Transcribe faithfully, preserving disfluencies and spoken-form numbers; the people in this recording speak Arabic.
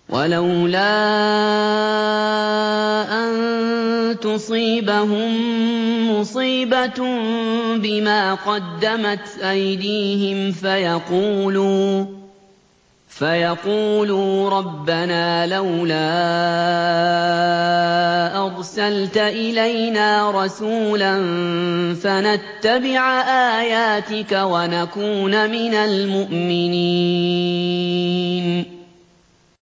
وَلَوْلَا أَن تُصِيبَهُم مُّصِيبَةٌ بِمَا قَدَّمَتْ أَيْدِيهِمْ فَيَقُولُوا رَبَّنَا لَوْلَا أَرْسَلْتَ إِلَيْنَا رَسُولًا فَنَتَّبِعَ آيَاتِكَ وَنَكُونَ مِنَ الْمُؤْمِنِينَ